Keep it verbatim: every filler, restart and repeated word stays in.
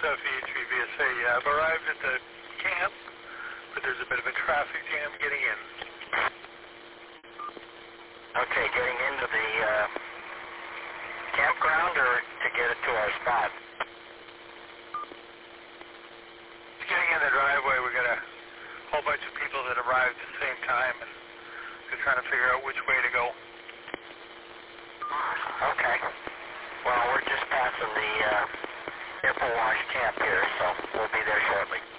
uh, V H V V S A. Yeah, I've arrived at the camp, but there's a bit of a traffic jam getting in. Okay, getting into the uh, campground or to get it to our spot? Getting in the driveway, we got a whole bunch of people that arrived at the same time, and they're trying to figure out which way to go. Okay. Well, we're just passing the uh, Airport Wash camp here, so we'll be there shortly.